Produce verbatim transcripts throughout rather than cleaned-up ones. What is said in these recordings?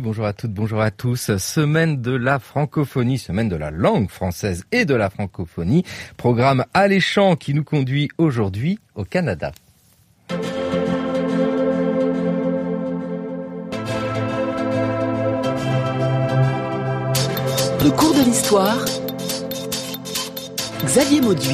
Bonjour à toutes, bonjour à tous. Semaine de la francophonie, semaine de la langue française et de la francophonie. Programme alléchant qui nous conduit aujourd'hui au Canada. Le cours de l'histoire, Xavier Mauduit.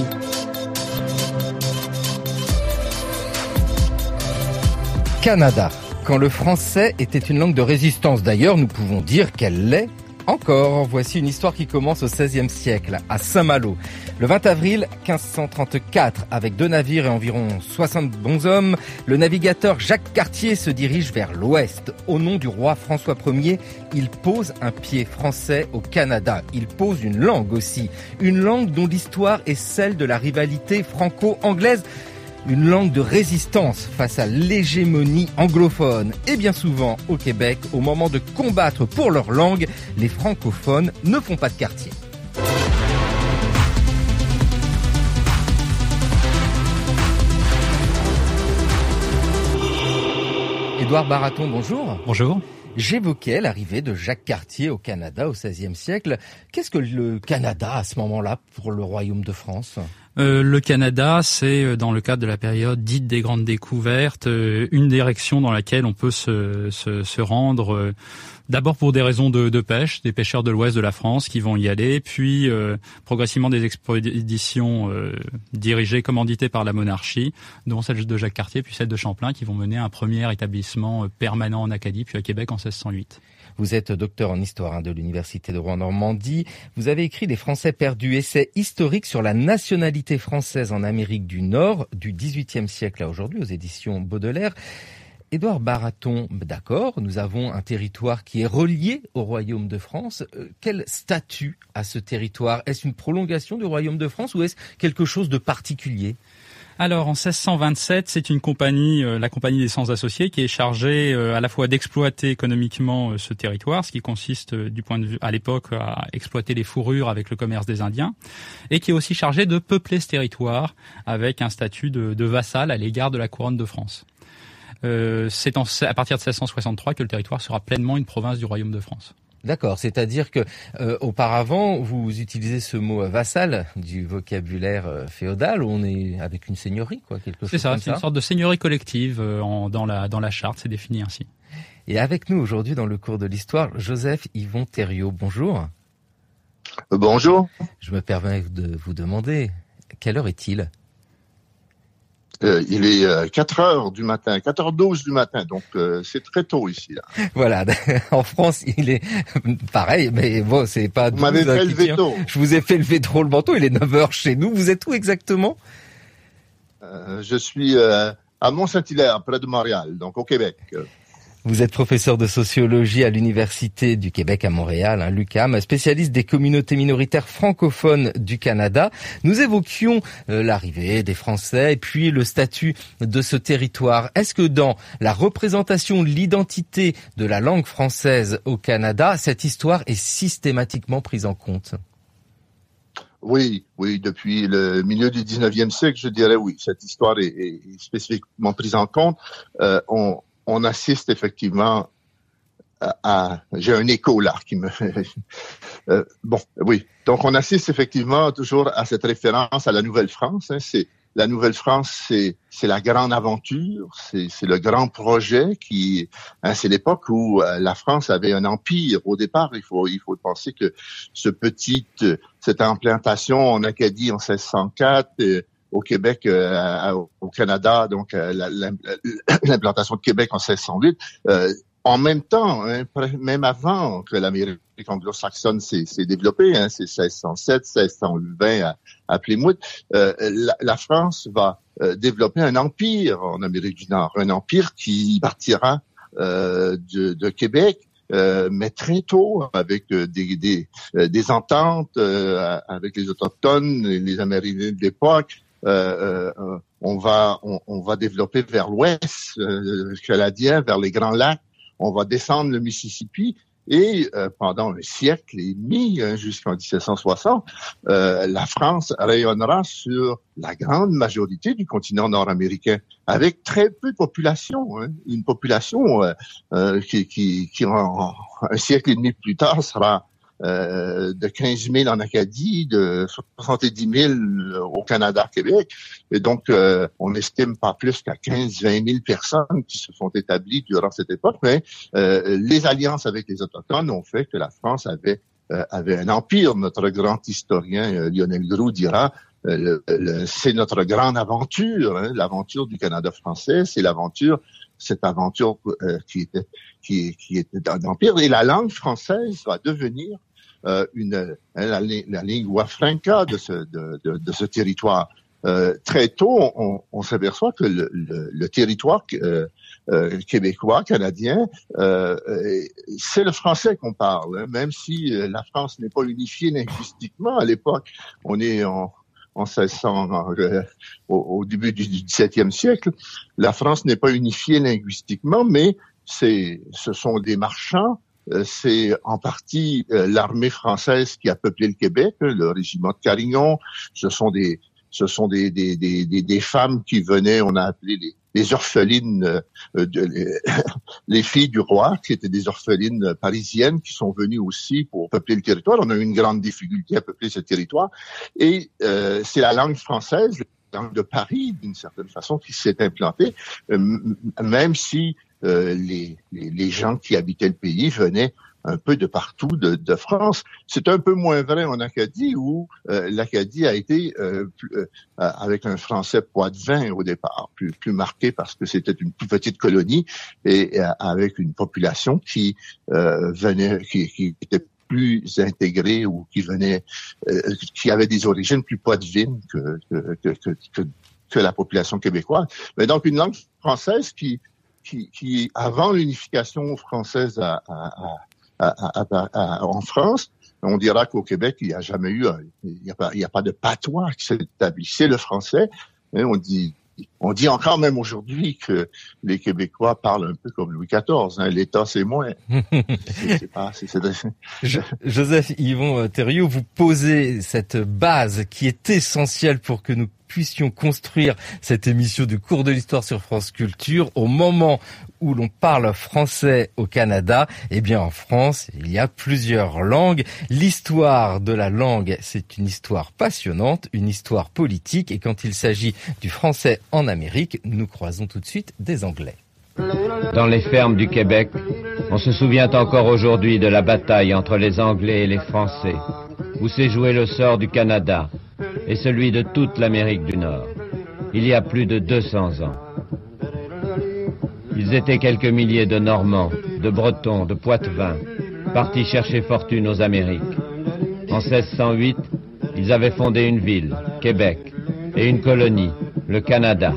Canada. Quand le français était une langue de résistance, d'ailleurs, nous pouvons dire qu'elle l'est encore. Voici une histoire qui commence au seizième siècle, à Saint-Malo. Le vingt avril quinze cent trente-quatre, avec deux navires et environ soixante bonshommes, le navigateur Jacques Cartier se dirige vers l'ouest. Au nom du roi François Ier, il pose un pied français au Canada. Il pose une langue aussi, une langue dont l'histoire est celle de la rivalité franco-anglaise. Une langue de résistance face à l'hégémonie anglophone. Et bien souvent, au Québec, au moment de combattre pour leur langue, les francophones ne font pas de quartier. Édouard Baraton, bonjour. Bonjour. J'évoquais l'arrivée de Jacques Cartier au Canada au seizième siècle. Qu'est-ce que le Canada à ce moment-là pour le Royaume de France ? Euh, le Canada, c'est dans le cadre de la période dite des grandes découvertes, euh, une direction dans laquelle on peut se, se, se rendre. Euh, D'abord pour des raisons de, de pêche, des pêcheurs de l'ouest de la France qui vont y aller, puis euh, progressivement des expéditions euh, dirigées, commanditées par la monarchie, dont celle de Jacques Cartier, puis celle de Champlain, qui vont mener un premier établissement permanent en Acadie, puis à Québec en seize cent huit. Vous êtes docteur en histoire hein, de l'Université de Rouen-Normandie. Vous avez écrit Les Français perdus, essai historique sur la nationalité française en Amérique du Nord, du dix-huitième siècle à aujourd'hui, aux éditions Baudelaire. Édouard Baraton, d'accord, nous avons un territoire qui est relié au Royaume de France. Euh, quel statut a ce territoire ? Est-ce une prolongation du Royaume de France ou est-ce quelque chose de particulier ? Alors, en seize cent vingt-sept, c'est une compagnie, euh, la Compagnie des Sans Associés, qui est chargée euh, à la fois d'exploiter économiquement euh, ce territoire, ce qui consiste euh, du point de vue à l'époque à exploiter les fourrures avec le commerce des Indiens, et qui est aussi chargée de peupler ce territoire avec un statut de, de vassal à l'égard de la couronne de France. Euh, c'est en, à partir de seize cent soixante-trois que le territoire sera pleinement une province du Royaume de France. D'accord, c'est-à-dire que euh, auparavant, vous utilisez ce mot euh, vassal du vocabulaire euh, féodal, où on est avec une seigneurie, quoi, quelque chose c'est ça, comme c'est ça. Une sorte de seigneurie collective euh, en, dans la dans la charte, c'est défini ainsi. Et avec nous aujourd'hui dans le cours de l'histoire, Joseph Yvon Thériault. Bonjour. Euh, bonjour. Je me permets de vous demander, quelle heure est-il ? Euh, il est euh, quatre heures du matin, quatre heures douze du matin, donc euh, c'est très tôt ici. Là. Voilà, en France, il est pareil, mais bon, c'est pas... Vous m'avez fait lever tôt. Je vous ai fait lever trop le manteau, il est neuf heures chez nous. Vous êtes où exactement ? euh, Je suis euh, à Mont-Saint-Hilaire, près de Montréal, donc au Québec. Vous êtes professeur de sociologie à l'Université du Québec à Montréal, hein, l'U Q A M, spécialiste des communautés minoritaires francophones du Canada. Nous évoquions euh, l'arrivée des Français et puis le statut de ce territoire. Est-ce que dans la représentation de l'identité de la langue française au Canada, cette histoire est systématiquement prise en compte ? Oui, oui, depuis le milieu du dix-neuvième siècle, je dirais oui, cette histoire est, est spécifiquement prise en compte. Euh, on On assiste effectivement à, à j'ai un écho là qui me euh, bon oui donc on assiste effectivement toujours à cette référence à la Nouvelle-France. Hein, c'est la Nouvelle-France, c'est c'est la grande aventure, c'est c'est le grand projet qui hein, c'est l'époque où euh, la France avait un empire au départ. Il faut il faut penser que ce petit cette implantation en Acadie en seize cent quatre euh, au Québec, euh, au Canada, donc euh, la, la, l'implantation de Québec en seize cent huit, euh, en même temps, hein, même avant que l'Amérique anglo-saxonne s'est, s'est développée, hein, c'est seize cent sept, seize cent vingt à, à Plymouth, euh, la, la France va euh, développer un empire en Amérique du Nord, un empire qui partira euh, de, de Québec, Euh, mais très tôt, avec euh, des, des, euh, des ententes euh, avec les Autochtones, les Amérindiens de l'époque. Euh, euh, on va on, on va développer vers l'ouest euh, canadien, vers les Grands Lacs. On va descendre le Mississippi Et euh, pendant un siècle et demi, hein, jusqu'en dix-sept cent soixante, euh, la France rayonnera sur la grande majorité du continent nord-américain, avec très peu de population. Hein, une population euh, euh, qui, qui, qui en, un siècle et demi plus tard sera Euh, de quinze mille en Acadie, de soixante-dix mille au Canada, Québec. Et donc, euh, on estime pas plus qu'à quinze à vingt mille personnes qui se sont établies durant cette époque. Mais euh, les alliances avec les Autochtones ont fait que la France avait euh, avait un empire. Notre grand historien euh, Lionel Groulx dira euh, le, le, c'est notre grande aventure, hein, l'aventure du Canada français, c'est l'aventure cette aventure euh, qui était qui, qui était dans l'empire. Et la langue française va devenir euh, une la, la lingua franca de ce de, de, de ce territoire. Euh, très tôt, on, on s'aperçoit que le, le, le territoire euh, euh, québécois, canadien, euh, c'est le français qu'on parle, hein, même si euh, la France n'est pas unifiée linguistiquement à l'époque. On est en en seize cents, euh, au, au début du dix-septième siècle, la France n'est pas unifiée linguistiquement, mais c'est, ce sont des marchands. Euh, c'est en partie euh, l'armée française qui a peuplé le Québec, le régiment de Carignan. Ce sont des, ce sont des, des, des, des, des femmes qui venaient, on a appelé les, les orphelines, euh, de, les, les filles du roi, qui étaient des orphelines parisiennes, qui sont venues aussi pour peupler le territoire. On a eu une grande difficulté à peupler ce territoire. Et euh, c'est la langue française, la langue de Paris, d'une certaine façon, qui s'est implantée, euh, même si euh, les, les, les gens qui habitaient le pays venaient un peu de partout de, de France. C'est un peu moins vrai en Acadie, où euh, l'Acadie a été euh, plus, euh, avec un français poitevin au départ, plus, plus marqué parce que c'était une plus petite colonie et euh, avec une population qui euh, venait, qui, qui était plus intégrée ou qui venait, euh, qui avait des origines plus poitevines que que, que, que, que, que la population québécoise. Mais donc une langue française qui, qui, qui avant l'unification française à, à, à À, à, à, à, en France, on dira qu'au Québec, il n'y a jamais eu, un, il n'y a pas, il n'y a pas de patois qui s'est établi. C'est le français. Hein, on dit, on dit encore même aujourd'hui que les Québécois parlent un peu comme Louis quatorze. Hein, L'État, c'est moins. c'est, c'est pas, c'est, c'est... Je, Joseph Yvon Thériault, vous posez cette base qui est essentielle pour que nous puissions construire cette émission du cours de l'histoire sur France Culture au moment où l'on parle français au Canada. Eh bien, en France, il y a plusieurs langues. L'histoire de la langue, c'est une histoire passionnante, une histoire politique. Et quand il s'agit du français en Amérique, nous croisons tout de suite des Anglais. Dans les fermes du Québec, on se souvient encore aujourd'hui de la bataille entre les Anglais et les Français, où s'est joué le sort du Canada et celui de toute l'Amérique du Nord, il y a plus de deux cents ans. Ils étaient quelques milliers de Normands, de Bretons, de Poitevins, partis chercher fortune aux Amériques. En seize cent huit, ils avaient fondé une ville, Québec, et une colonie, le Canada.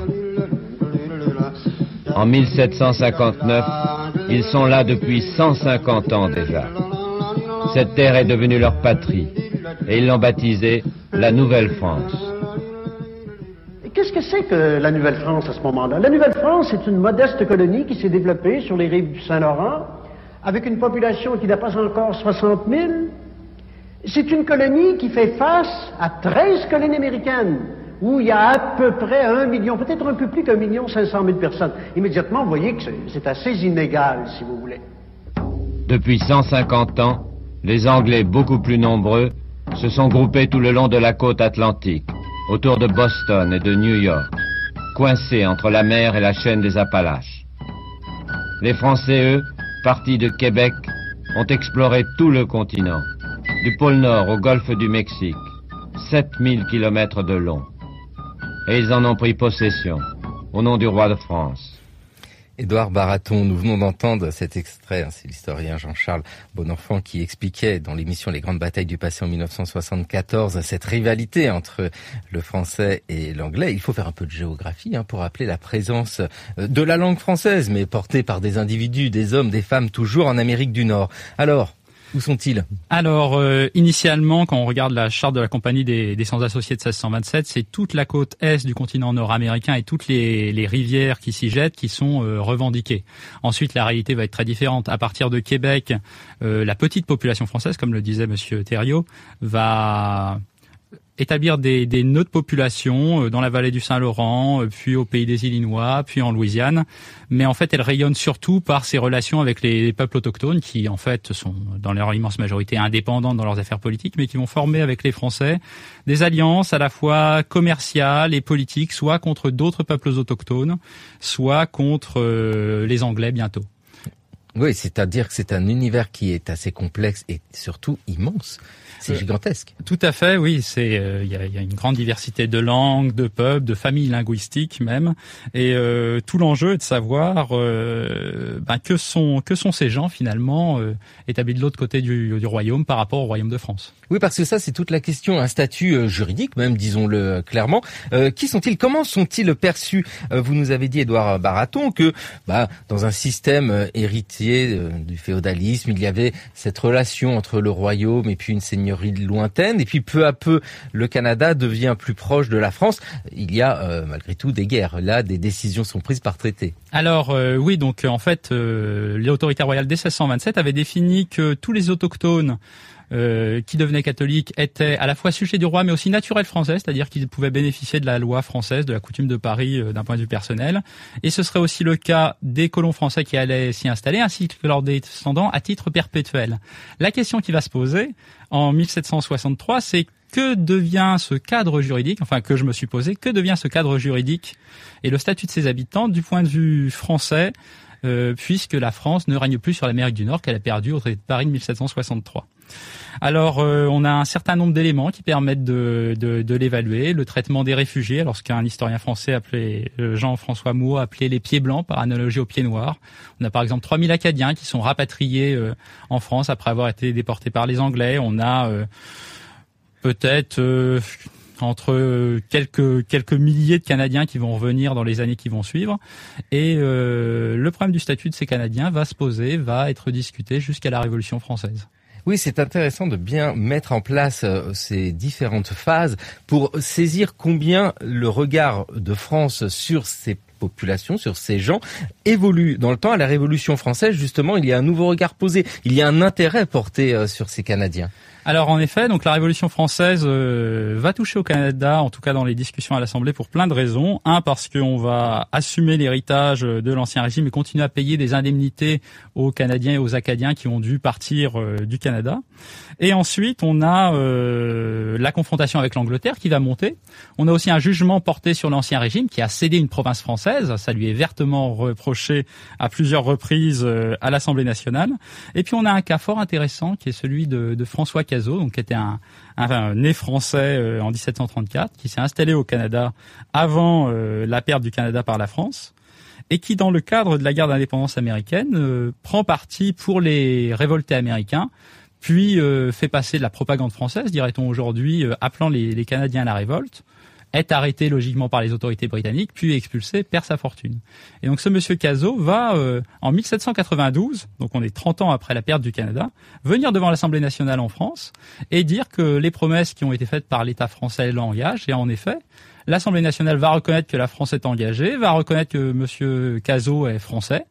En mille sept cent cinquante-neuf, ils sont là depuis cent cinquante ans déjà. Cette terre est devenue leur patrie, et ils l'ont baptisée la Nouvelle-France. Qu'est-ce que c'est que la Nouvelle-France à ce moment-là? La Nouvelle-France est une modeste colonie qui s'est développée sur les rives du Saint-Laurent, avec une population qui dépasse encore soixante mille. C'est une colonie qui fait face à treize colonies américaines, où il y a à peu près un million, peut-être un peu plus qu'un million cinq cent mille personnes. Immédiatement, vous voyez que c'est assez inégal, si vous voulez. Depuis cent cinquante ans, les Anglais, beaucoup plus nombreux, se sont groupés tout le long de la côte atlantique, autour de Boston et de New York, coincés entre la mer et la chaîne des Appalaches. Les Français, eux, partis de Québec, ont exploré tout le continent, du pôle Nord au golfe du Mexique, sept mille kilomètres de long. Et ils en ont pris possession, au nom du roi de France. Édouard Baraton, nous venons d'entendre cet extrait, hein, c'est l'historien Jean-Charles Bonenfant qui expliquait dans l'émission Les Grandes Batailles du Passé en mille neuf cent soixante-quatorze cette rivalité entre le français et l'anglais. Il faut faire un peu de géographie hein, pour rappeler la présence de la langue française, mais portée par des individus, des hommes, des femmes, toujours en Amérique du Nord. Alors, Où sont-ils? Alors, euh, initialement, quand on regarde la charte de la Compagnie des, des Sans-Associés de seize cent vingt-sept, c'est toute la côte est du continent nord-américain et toutes les, les rivières qui s'y jettent qui sont euh, revendiquées. Ensuite, la réalité va être très différente. À partir de Québec, euh, la petite population française, comme le disait Monsieur Thériault, va établir des, des nœuds de population dans la vallée du Saint-Laurent, puis au pays des Illinois, puis en Louisiane. Mais en fait, elle rayonne surtout par ses relations avec les, les peuples autochtones qui, en fait, sont dans leur immense majorité indépendants dans leurs affaires politiques, mais qui vont former avec les Français des alliances à la fois commerciales et politiques, soit contre d'autres peuples autochtones, soit contre euh, les Anglais bientôt. Oui, c'est-à-dire que c'est un univers qui est assez complexe et surtout immense. C'est gigantesque. Tout à fait, oui. C'est, euh, il y, a, y a une grande diversité de langues, de peuples, de familles linguistiques même. Et euh, tout l'enjeu est de savoir euh, ben, que sont que sont ces gens finalement euh, établis de l'autre côté du, du royaume par rapport au royaume de France. Oui, parce que ça, c'est toute la question, un statut euh, juridique même, disons-le clairement. Euh, qui sont-ils? Comment sont-ils perçus? euh, Vous nous avez dit, Édouard Baraton, que bah, dans un système euh, héritier euh, du féodalisme, il y avait cette relation entre le royaume et puis une seigneurie lointaine, et puis peu à peu le Canada devient plus proche de la France. Il y a euh, malgré tout des guerres. Là, des décisions sont prises par traité. Alors euh, oui, donc en fait, euh, l'autorité royale dès seize cent vingt-sept avait défini que tous les autochtones Euh, qui devenaient catholiques étaient à la fois sujets du roi mais aussi naturels français, c'est-à-dire qu'ils pouvaient bénéficier de la loi française, de la coutume de Paris euh, d'un point de vue personnel. Et ce serait aussi le cas des colons français qui allaient s'y installer, ainsi que leurs descendants à titre perpétuel. La question qui va se poser en mille sept cent soixante-trois, c'est que devient ce cadre juridique, enfin que je me suis posé, que devient ce cadre juridique et le statut de ses habitants du point de vue français, euh, puisque la France ne règne plus sur l'Amérique du Nord qu'elle a perdu au traité de Paris de mille sept cent soixante-trois. Alors, euh, on a un certain nombre d'éléments qui permettent de, de, de l'évaluer. Le traitement des réfugiés, alors ce qu'un historien français appelé Jean-François Mouot appelait les pieds blancs par analogie aux pieds noirs. On a par exemple trois mille Acadiens qui sont rapatriés euh, en France après avoir été déportés par les Anglais. On a euh, peut-être euh, entre quelques quelques milliers de Canadiens qui vont revenir dans les années qui vont suivre. Et euh, le problème du statut de ces Canadiens va se poser, va être discuté jusqu'à la Révolution française. Oui, c'est intéressant de bien mettre en place euh, ces différentes phases pour saisir combien le regard de France sur ces populations, sur ces gens, évolue dans le temps. À la Révolution française, justement, il y a un nouveau regard posé. Il y a un intérêt porté euh, sur ces Canadiens. Alors en effet, donc la Révolution française euh, va toucher au Canada, en tout cas dans les discussions à l'Assemblée, pour plein de raisons. Un, parce qu'on va assumer l'héritage de l'Ancien Régime et continuer à payer des indemnités aux Canadiens et aux Acadiens qui ont dû partir euh, du Canada. Et ensuite, on a euh, la confrontation avec l'Angleterre qui va monter. On a aussi un jugement porté sur l'Ancien Régime qui a cédé une province française. Ça lui est vertement reproché à plusieurs reprises euh, à l'Assemblée nationale. Et puis on a un cas fort intéressant qui est celui de, de François Cazot, donc qui était un, un, un né français euh, en dix-sept cent trente-quatre, qui s'est installé au Canada avant euh, la perte du Canada par la France, et qui, dans le cadre de la guerre d'indépendance américaine, euh, prend parti pour les révoltés américains, puis euh, fait passer de la propagande française, dirait-on aujourd'hui, euh, appelant les, les Canadiens à la révolte, est arrêté logiquement par les autorités britanniques, puis expulsé, perd sa fortune. Et donc ce monsieur Cazot va, euh, en mille sept cent quatre-vingt-douze, donc on est trente ans après la perte du Canada, venir devant l'Assemblée nationale en France et dire que les promesses qui ont été faites par l'État français l'engagent. Et en effet, l'Assemblée nationale va reconnaître que la France est engagée, va reconnaître que monsieur Cazot est français,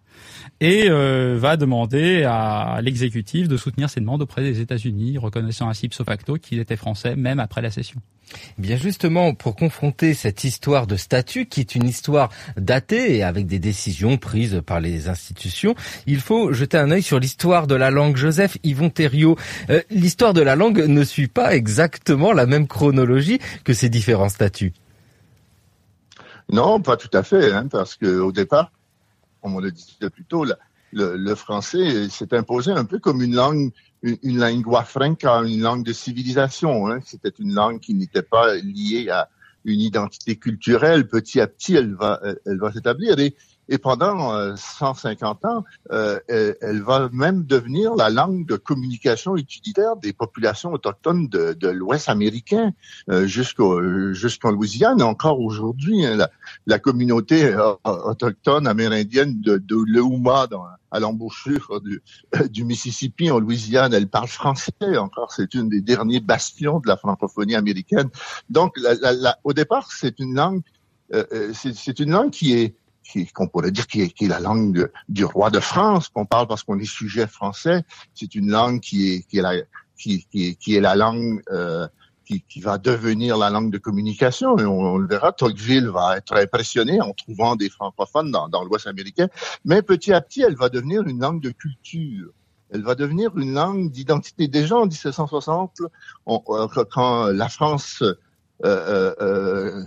et euh, va demander à l'exécutif de soutenir ses demandes auprès des États-Unis, reconnaissant ainsi ipso facto qu'il était français même après la cession. Bien justement, pour confronter cette histoire de statut, qui est une histoire datée et avec des décisions prises par les institutions, il faut jeter un œil sur l'histoire de la langue. Joseph Yvon Thériault, euh, l'histoire de la langue ne suit pas exactement la même chronologie que ces différents statuts. Non, pas tout à fait, hein, parce que au départ, comme on l'a dit plus tôt, le, le, le français s'est imposé un peu comme une langue, une, une lingua franca, une langue de civilisation. Hein. C'était une langue qui n'était pas liée à une identité culturelle. Petit à petit, elle va, elle, elle va s'établir. Et, et pendant euh, cent cinquante ans, euh, elle, elle va même devenir la langue de communication utilitaire des populations autochtones de, de l'Ouest américain euh, jusqu'au jusqu'en Louisiane. Encore aujourd'hui, hein, la, la communauté euh, autochtone amérindienne de, de l'Euma, dans, à l'embouchure du, euh, du Mississippi en Louisiane, elle parle français encore. C'est une des derniers bastions de la francophonie américaine. Donc, la, la, la, au départ, c'est une langue, euh, c'est, c'est une langue qui est Qui, qu'on pourrait dire qui est, qui est la langue de, du roi de France, qu'on parle parce qu'on est sujet français. C'est une langue qui est, qui est la, qui, qui, qui est la langue euh, qui, qui va devenir la langue de communication. Et on, on le verra. Tocqueville va être impressionné en trouvant des francophones dans, dans l'Ouest américain. Mais petit à petit, elle va devenir une langue de culture. Elle va devenir une langue d'identité. Déjà en dix-sept cent soixante, on, quand la France euh, euh,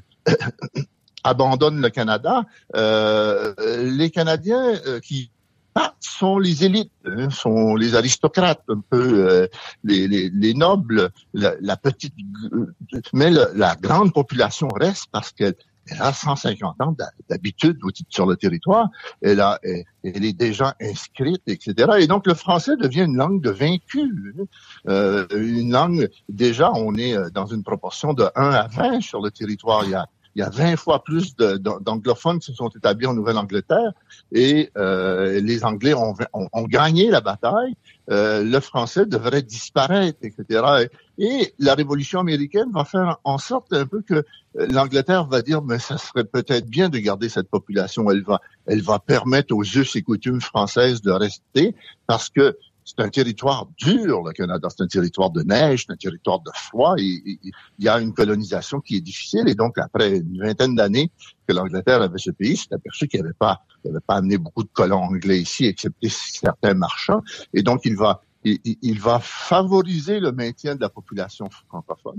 abandonne le Canada, euh, les Canadiens euh, qui partent sont les élites, hein, sont les aristocrates, un peu euh, les, les, les nobles, la, la petite, mais le, la grande population reste parce qu'elle elle a cent cinquante ans d'habitude sur le territoire, elle, a, elle, elle est déjà inscrite, et cetera. Et donc le français devient une langue de vaincus, euh, une langue, déjà on est dans une proportion de un à vingt sur le territoire. Il y a Il y a vingt fois plus de, d'anglophones qui se sont établis en Nouvelle-Angleterre et euh, les Anglais ont, ont, ont gagné la bataille. Euh, le français devrait disparaître, et cetera. Et, et la Révolution américaine va faire en sorte un peu que l'Angleterre va dire, mais ça serait peut-être bien de garder cette population. Elle va, elle va permettre aux us et coutumes françaises de rester parce que c'est un territoire dur, le Canada. C'est un territoire de neige, c'est un territoire de froid. Il, il, il y a une colonisation qui est difficile. Et donc, après une vingtaine d'années que l'Angleterre avait ce pays, s'est aperçu qu'il n'y avait pas, il avait pas amené beaucoup de colons anglais ici, excepté certains marchands. Et donc, il va, il, il va favoriser le maintien de la population francophone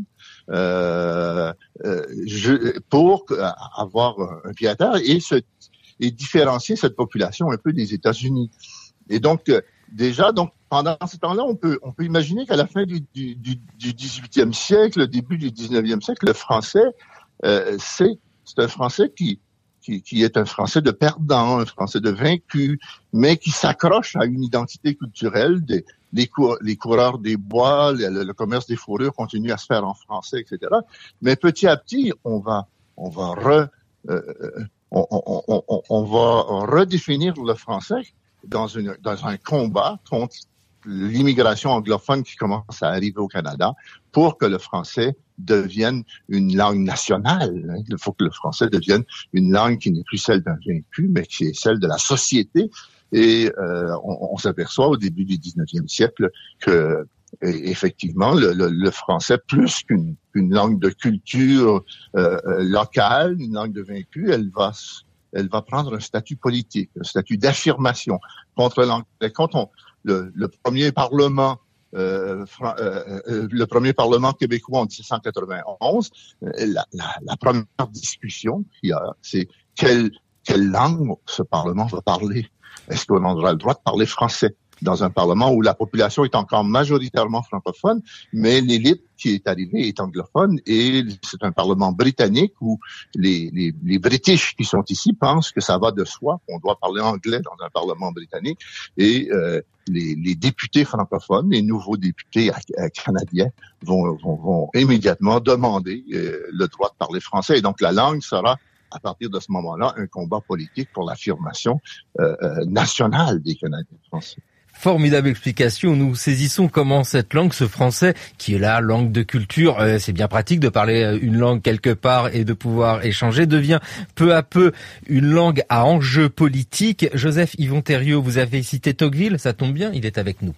euh, euh, je, pour avoir un pied à terre et, se, et différencier cette population un peu des États-Unis. Et donc, déjà, donc pendant ce temps-là, on peut on peut imaginer qu'à la fin du, du, du, du dix-huitième siècle, le début du dix-neuvième siècle, le français, euh, c'est c'est un français qui qui qui est un français de perdant, un français de vaincu, mais qui s'accroche à une identité culturelle. Des les, cour, les coureurs des bois, le, le commerce des fourrures continue à se faire en français, et cetera. Mais petit à petit, on va on va re euh, on, on, on, on va redéfinir le français dans une dans un combat contre l'immigration anglophone qui commence à arriver au Canada pour que le français devienne une langue nationale. Il faut que le français devienne une langue qui n'est plus celle d'un vaincu, mais qui est celle de la société. Et euh, on, on s'aperçoit au début du dix-neuvième siècle que effectivement le, le, le français, plus qu'une une langue de culture euh, locale, une langue de vaincu, elle va elle va prendre un statut politique, un statut d'affirmation contre l'anglais. Quand on, le, le premier parlement, euh, euh, euh, le premier parlement québécois en dix-sept cent quatre-vingt-onze, la, la, la première discussion qu'il y a, c'est quelle, quelle langue ce parlement va parler? Est-ce qu'on aura le droit de parler français dans un parlement où la population est encore majoritairement francophone, mais l'élite qui est arrivée est anglophone, et c'est un parlement britannique où les, les, les British qui sont ici pensent que ça va de soi, qu'on doit parler anglais dans un parlement britannique, et euh, les, les députés francophones, les nouveaux députés canadiens vont, vont, vont immédiatement demander euh, le droit de parler français, et donc la langue sera à partir de ce moment-là un combat politique pour l'affirmation euh, euh, nationale des Canadiens français. Formidable explication. Nous saisissons comment cette langue, ce français, qui est la langue de culture, euh, c'est bien pratique de parler une langue quelque part et de pouvoir échanger, devient peu à peu une langue à enjeu politique. Joseph Yvon Thériault, vous avez cité Tocqueville, ça tombe bien, il est avec nous.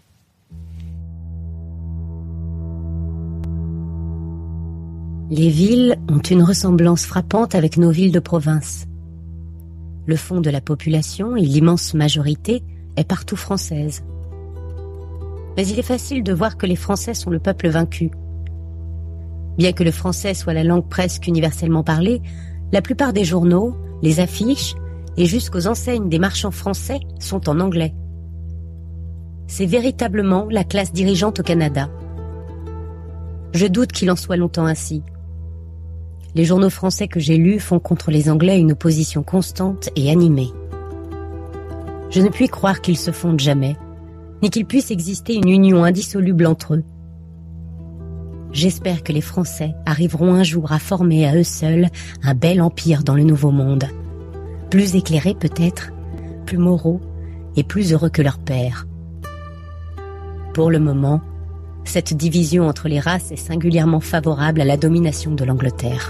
Les villes ont une ressemblance frappante avec nos villes de province. Le fond de la population et l'immense majorité est partout française. Mais il est facile de voir que les Français sont le peuple vaincu. Bien que le français soit la langue presque universellement parlée, la plupart des journaux, les affiches et jusqu'aux enseignes des marchands français sont en anglais. C'est véritablement la classe dirigeante au Canada. Je doute qu'il en soit longtemps ainsi. Les journaux français que j'ai lus font contre les Anglais une opposition constante et animée. Je ne puis croire qu'ils se fondent jamais, ni qu'il puisse exister une union indissoluble entre eux. J'espère que les Français arriveront un jour à former à eux seuls un bel empire dans le Nouveau Monde, plus éclairé peut-être, plus moraux et plus heureux que leur père. Pour le moment, cette division entre les races est singulièrement favorable à la domination de l'Angleterre.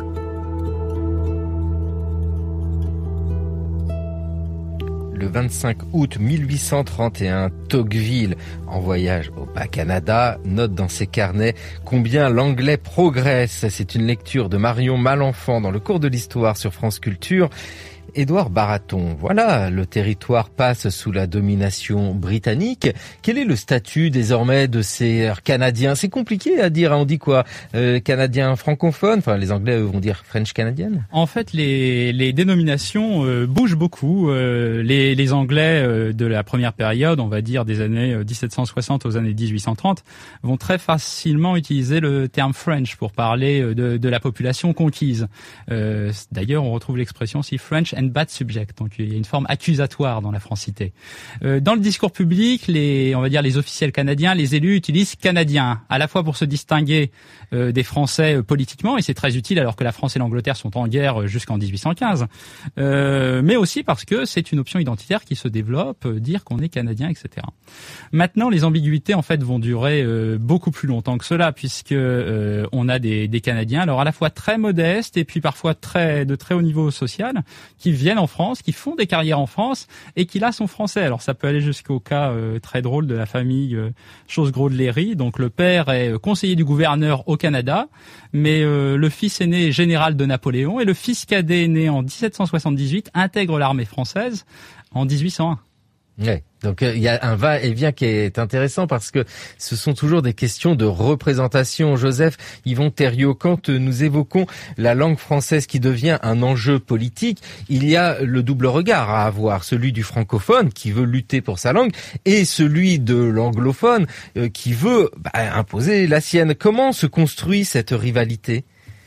Le vingt-cinq août mille huit cent trente et un, Tocqueville, en voyage au Bas-Canada, note dans ses carnets combien l'anglais progresse. C'est une lecture de Marion Malenfant dans le cours de l'histoire sur France Culture. Édouard Baraton, voilà, le territoire passe sous la domination britannique. Quel est le statut désormais de ces Canadiens? C'est compliqué à dire, hein. On dit quoi, euh, Canadiens francophones? Enfin, les Anglais eux, vont dire French Canadian. En fait, les, les dénominations euh, bougent beaucoup. Euh, les, les Anglais euh, de la première période, on va dire des années dix-sept cent soixante aux années dix-huit cent trente, vont très facilement utiliser le terme French pour parler de, de la population conquise. Euh, d'ailleurs, on retrouve l'expression aussi French and bad subject, donc il y a une forme accusatoire dans la francité. Euh, dans le discours public, les, on va dire les officiels canadiens, les élus utilisent canadien, à la fois pour se distinguer euh, des Français euh, politiquement, et c'est très utile alors que la France et l'Angleterre sont en guerre jusqu'en dix-huit cent quinze, euh, mais aussi parce que c'est une option identitaire qui se développe, euh, dire qu'on est canadien, et cetera. Maintenant, les ambiguïtés en fait vont durer euh, beaucoup plus longtemps que cela, puisque euh, on a des, des Canadiens, alors à la fois très modestes et puis parfois très de très haut niveau social, qui viennent en France, qui font des carrières en France et qui là sont français. Alors ça peut aller jusqu'au cas euh, très drôle de la famille euh, Chosgros de Léry. Donc le père est euh, conseiller du gouverneur au Canada, mais euh, le fils aîné est général de Napoléon et le fils cadet né en dix-sept cent soixante-dix-huit intègre l'armée française en dix-huit cent un. Ouais. Donc il y a un va-et-vient qui est intéressant parce que ce sont toujours des questions de représentation. Joseph Yvon Thériault, quand nous évoquons la langue française qui devient un enjeu politique, il y a le double regard à avoir, celui du francophone qui veut lutter pour sa langue et celui de l'anglophone qui veut bah, imposer la sienne. Comment se construit cette rivalité ?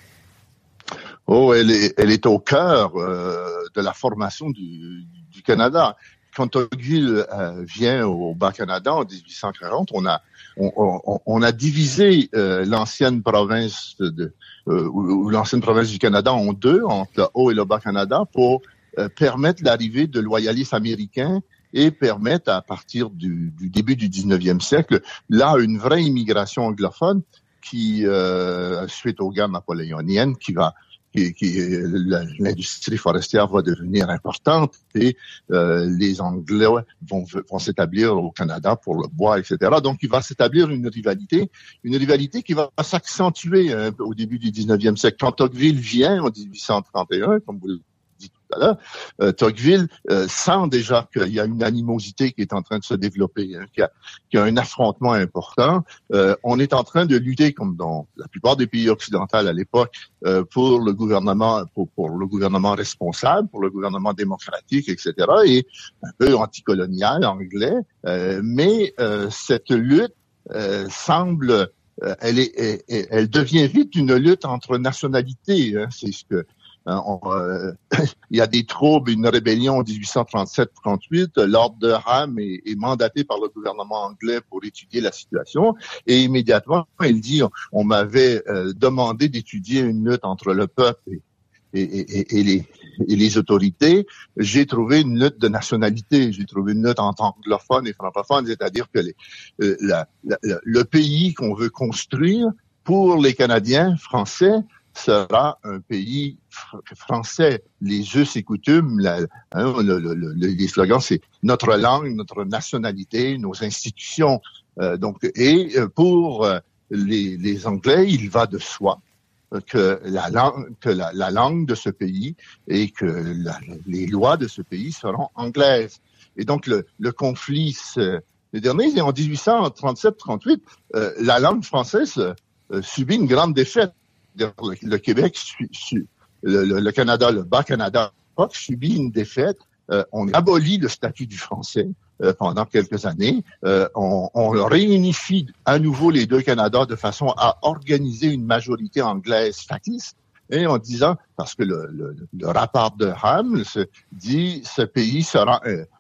Oh, elle est, elle est au cœur euh, de la formation du, du Canada. Quand Tocqueville euh, vient au Bas-Canada en dix-huit cent quarante, on a on, on, on a divisé euh, l'ancienne province de euh, ou, ou l'ancienne province du Canada en deux, entre le Haut et le Bas-Canada, pour euh, permettre l'arrivée de loyalistes américains et permettre à partir du, du début du dix-neuvième siècle là une vraie immigration anglophone qui euh, suite aux guerres napoléoniennes qui va Qui, qui, l'industrie forestière va devenir importante et euh, les Anglais vont, vont s'établir au Canada pour le bois, et cetera. Donc, il va s'établir une rivalité, une rivalité qui va s'accentuer hein, au début du dix-neuvième siècle. Quand Tocqueville vient en dix-huit cent trente et un, comme vous le dites tout à l'heure, euh, Tocqueville euh, sent déjà qu'il y a une animosité qui est en train de se développer, hein, qu'il y a, qu'il y a un affrontement important. Euh, on est en train de lutter, comme dans la plupart des pays occidentaux à l'époque, euh, pour le gouvernement, pour, pour le gouvernement responsable, pour le gouvernement démocratique, et cetera, et un peu anticolonial anglais. Euh, mais euh, cette lutte euh, semble, euh, elle est, elle, elle devient vite une lutte entre nationalités. Hein, c'est ce que On, euh, il y a des troubles, une rébellion en dix-huit cent trente-sept trente-huit. Lord Durham est, est mandaté par le gouvernement anglais pour étudier la situation. Et immédiatement, il dit, on, on m'avait euh, demandé d'étudier une lutte entre le peuple et, et, et, et, les, et les autorités. J'ai trouvé une lutte de nationalité. J'ai trouvé une lutte entre anglophones et francophones, c'est-à-dire que les, euh, la, la, le pays qu'on veut construire pour les Canadiens français sera un pays fr- français. Les us et coutumes, la, hein, le, le, le, les slogans, c'est notre langue, notre nationalité, nos institutions. Euh, donc, et pour euh, les, les Anglais, il va de soi que la langue, que la, la langue de ce pays et que la, les lois de ce pays seront anglaises. Et donc, le, le conflit se, le dernier, c'est en dix-huit cent trente-sept trente-huit, euh, la langue française euh, subit une grande défaite. Le, le Québec, su, su, le, le, le Canada, le Bas-Canada, subit une défaite. Euh, on abolit le statut du français euh, pendant quelques années. Euh, on, on réunifie à nouveau les deux Canadas de façon à organiser une majorité anglaise factice. Et en disant, parce que le, le, le rapport de Ham se dit, ce pays sera un,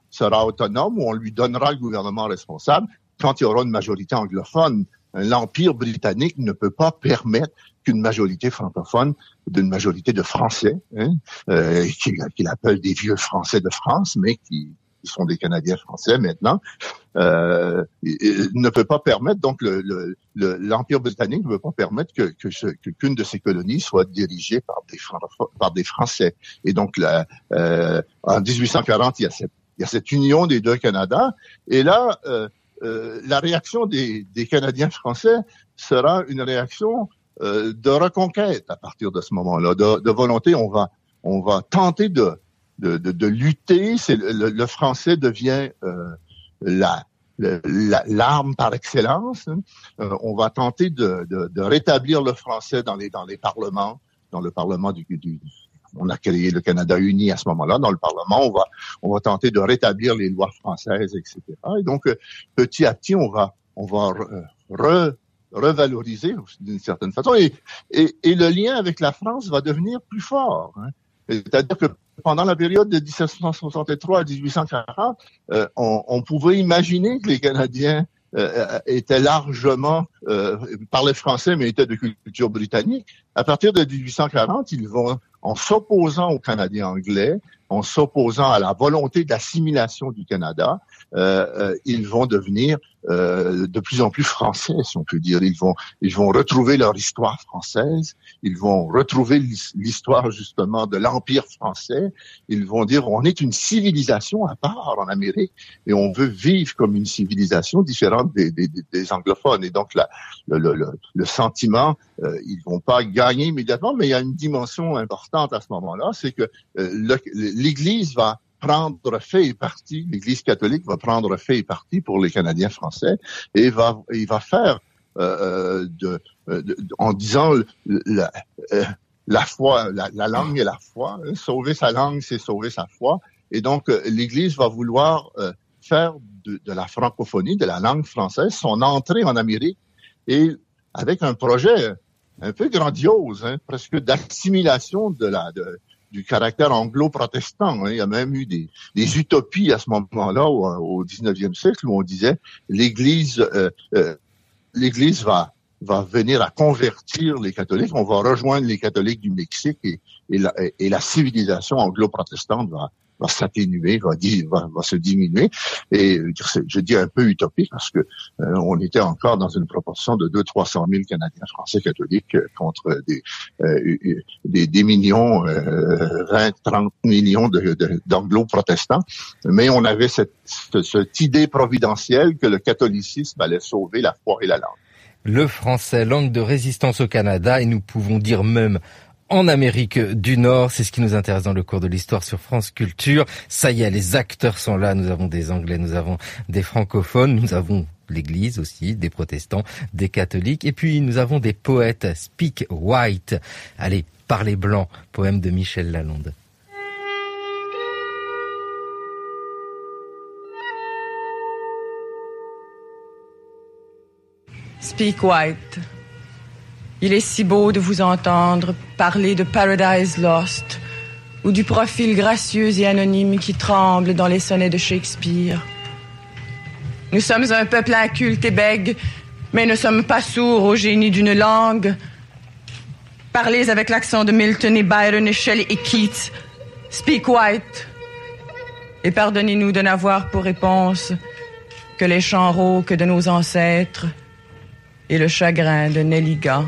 sera autonome, où on lui donnera le gouvernement responsable quand il y aura une majorité anglophone. L'Empire britannique ne peut pas permettre qu'une majorité francophone, d'une majorité de Français, hein, euh, qu'il, qu'il appelle des vieux Français de France, mais qui, qui sont des Canadiens français maintenant, euh, ne peut pas permettre, donc le, le, le, l'Empire britannique ne peut pas permettre que, que, ce, que qu'une de ses colonies soit dirigée par des, par des Français. Et donc, la, euh, en dix-huit cent quarante, il y a cette, il y a cette union des deux Canada, et là, euh, Euh, la réaction des, des Canadiens français sera une réaction euh, de reconquête à partir de ce moment-là, de, de volonté. On va, on va tenter de, de, de, de lutter. C'est le, le français devient euh, la, la, l'arme par excellence. Hein. Euh, on va tenter de, de, de rétablir le français dans les, dans les parlements, dans le parlement du, du on a créé le Canada uni à ce moment-là. Dans le Parlement, on va, on va tenter de rétablir les lois françaises, et cetera. Et donc, euh, petit à petit, on va, on va re, revaloriser d'une certaine façon. Et, et, et le lien avec la France va devenir plus fort. Hein. C'est-à-dire que pendant la période de dix-sept cent soixante-trois à dix-huit cent quarante, euh, on, on pouvait imaginer que les Canadiens Euh, étaient largement, euh, parlaient français, mais étaient de culture britannique. À partir de dix-huit cent quarante, ils vont, en s'opposant aux Canadiens anglais, en s'opposant à la volonté d'assimilation du Canada, euh, euh, ils vont devenir euh, de plus en plus français, si on peut dire. Ils vont, ils vont retrouver leur histoire française, ils vont retrouver l'histoire justement de l'Empire français. Ils vont dire, on est une civilisation à part en Amérique et on veut vivre comme une civilisation différente des, des, des anglophones. Et donc, la, le, le, le, le sentiment, euh, ils vont pas gagner immédiatement, mais il y a une dimension importante à ce moment-là, c'est que euh, le, l'Église va prendre fait et partie, l'Église catholique va prendre fait et partie pour les Canadiens français et va, il va faire euh, de, de, de, en disant la, euh, la foi, la, la langue et la foi, hein, sauver sa langue, c'est sauver sa foi. Et donc euh, l'Église va vouloir euh, faire de, de la francophonie, de la langue française, son entrée en Amérique et avec un projet un peu grandiose, hein, presque d'assimilation de la de, du caractère anglo-protestant. Hein. Il y a même eu des, des utopies à ce moment-là, au, au dix-neuvième siècle, où on disait l'Église, euh, euh, l'Église va va venir à convertir les catholiques, on va rejoindre les catholiques du Mexique et, et, la, et la civilisation anglo-protestante va va s'atténuer, va, va, va se diminuer. Et je dis un peu utopique parce que euh, on était encore dans une proportion de deux à trois cent mille Canadiens français catholiques contre des euh, des, des millions, euh, vingt à trente millions de, de, d'anglo-protestants. Mais on avait cette, cette, cette idée providentielle que le catholicisme allait sauver la foi et la langue. Le français, langue de résistance au Canada, et nous pouvons dire même en Amérique du Nord, c'est ce qui nous intéresse dans le cours de l'histoire sur France Culture. Ça y est, les acteurs sont là, nous avons des Anglais, nous avons des francophones, nous avons l'Église aussi, des protestants, des catholiques, et puis nous avons des poètes. Speak White, allez, parlez blanc, poème de Michel Lalonde. Speak White. Il est si beau de vous entendre parler de Paradise Lost ou du profil gracieux et anonyme qui tremble dans les sonnets de Shakespeare. Nous sommes un peuple inculte et bègue, mais ne sommes pas sourds au génie d'une langue. Parlez avec l'accent de Milton et Byron et Shelley et Keats. Speak White. Et pardonnez-nous de n'avoir pour réponse que les chants rauques de nos ancêtres et le chagrin de Nelligan.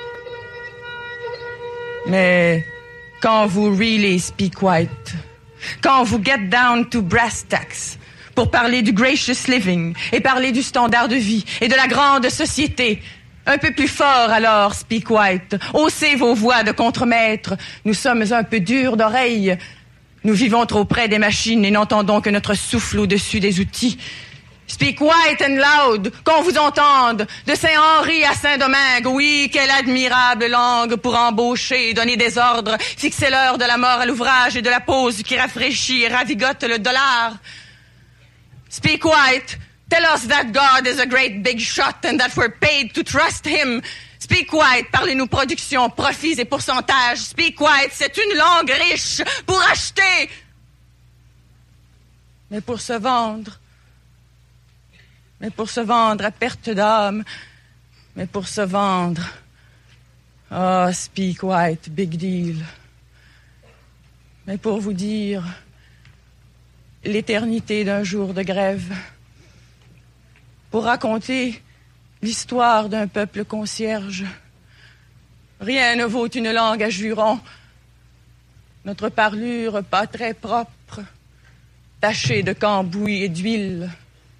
Mais quand vous really speak white, quand vous get down to brass tacks pour parler du gracious living et parler du standard de vie et de la grande société, un peu plus fort alors, speak white, haussez vos voix de contremaître. Nous sommes un peu durs d'oreille. Nous vivons trop près des machines et n'entendons que notre souffle au-dessus des outils. Speak white and loud, qu'on vous entende, de Saint-Henri à Saint-Domingue. Oui, quelle admirable langue pour embaucher, donner des ordres, fixer l'heure de la mort à l'ouvrage et de la pause qui rafraîchit et ravigote le dollar. Speak white, tell us that God is a great big shot and that we're paid to trust him. Speak white, parlez-nous production, profits et pourcentages. Speak white, c'est une langue riche pour acheter. mais pour se vendre, mais pour se vendre à perte d'âme, mais pour se vendre. Ah, oh, speak white, big deal. Mais pour vous dire l'éternité d'un jour de grève, pour raconter l'histoire d'un peuple concierge. Rien ne vaut une langue à jurons. Notre parlure pas très propre, tachée de cambouis et d'huile.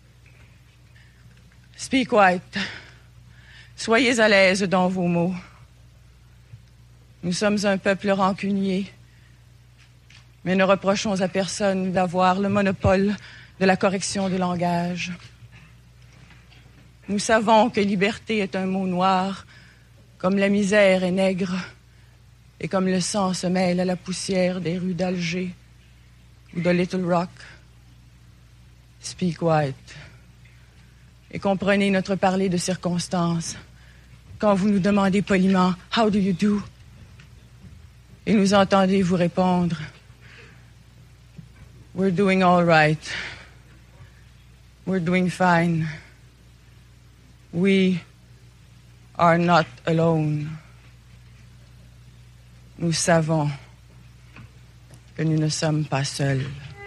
Speak white. Soyez à l'aise dans vos mots. Nous sommes un peuple rancunier, mais ne reprochons à personne d'avoir le monopole de la correction du langage. Nous savons que liberté est un mot noir, comme la misère est nègre, et comme le sang se mêle à la poussière des rues d'Alger ou de Little Rock. Speak white. Et comprenez notre parler de circonstance. Quand vous nous demandez poliment « How do you do ?» et nous entendez vous répondre « We're doing all right. We're doing fine. We are not alone. » Nous savons que nous ne sommes pas seuls.